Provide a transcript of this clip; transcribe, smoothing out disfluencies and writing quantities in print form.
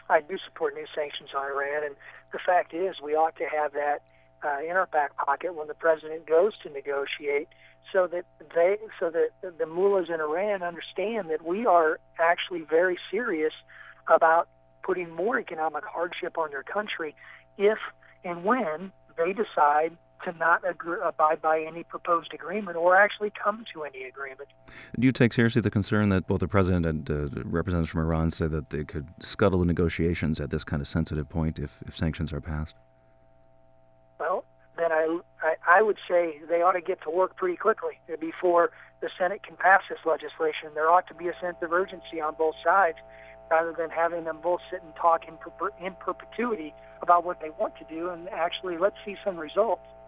I do support new sanctions on Iran, and the fact is we ought to have that in our back pocket when the president goes to negotiate, so that the mullahs in Iran understand that we are actually very serious about putting more economic hardship on their country if and when they decide to not abide by any proposed agreement or actually come to any agreement. Do you take seriously the concern that both the president and representatives from Iran say that they could scuttle the negotiations at this kind of sensitive point if sanctions are passed? Well, then I would say they ought to get to work pretty quickly before the Senate can pass this legislation. There ought to be a sense of urgency on both sides rather than having them both sit and talk in perpetuity about what they want to do, and actually let's see some results.